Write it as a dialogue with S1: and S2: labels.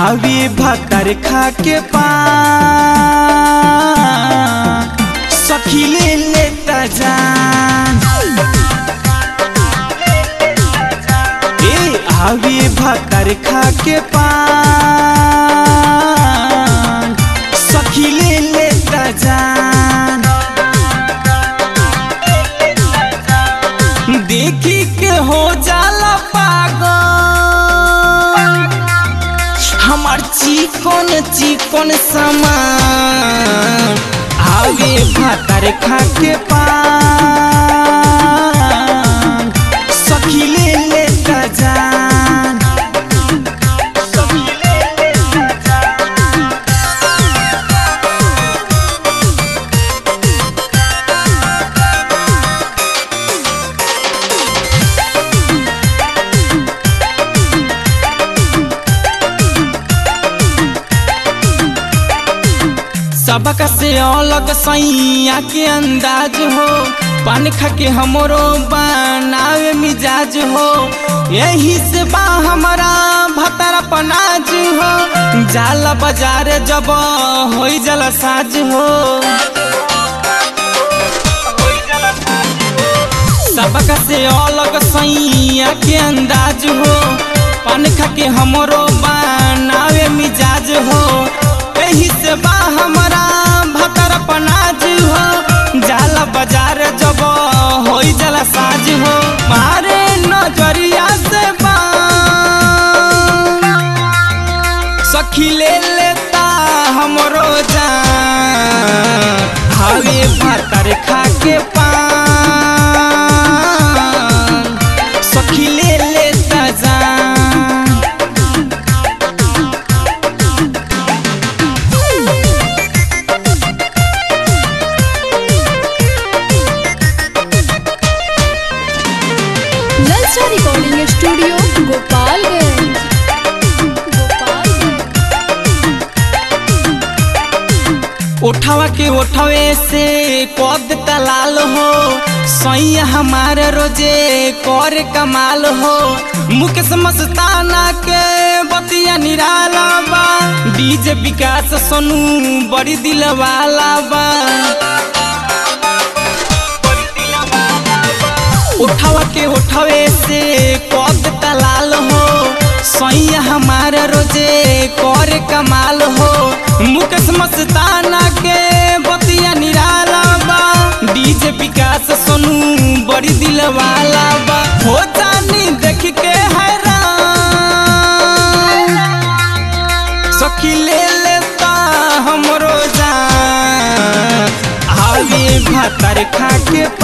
S1: आवे भातर खा के पान सखी ले लेता जान। आवे भातर खा के पान सखी ले लेता जान। देखी के हो जाला पागल हमार चिकन चिकन सामान। आवे भातर खा के पान सखी ले लेता जान। सबका से अलग सैया के अंदाज हो, पान खा के हमरो बनावे मिजाज हो। यही से बा हमारा भतरा पनाज हो, जाला बाजार जब हो जाला साज हो। सबका से अलग सैया के अंदाज हो, पान खा के हमरो बनावे मिजाज हो। यही से बा हमारा भतर पनाज हो, जाला बाजार जब हो जाला साज हो। मारे नजरिया से सखी ले लेता हमरो जान। हावे भतर खा के पान सखी ले लेता जान।
S2: ललचा रिकॉर्डिंग स्टूडियो गोपालगंज।
S1: उठावा के उठावे से कद तलाल हो, सैया हमारे रोजे कर कमाल हो। मुकेश मस्ताना के बतिया निराला बा, डीजे विकास सोनू बड़ी दिल वाला बा। उठावा के उठावे से कद तलाल हो, सैया हमारे रोजे कर कमाल हो। मुकेश मस्ताना के बतिया निराला बा, डीजे विकास सोनू बड़ी दिल वाला बा। हो जानी देख के हैरान सखी ले लेता हमरो जान। आवे भातर खा के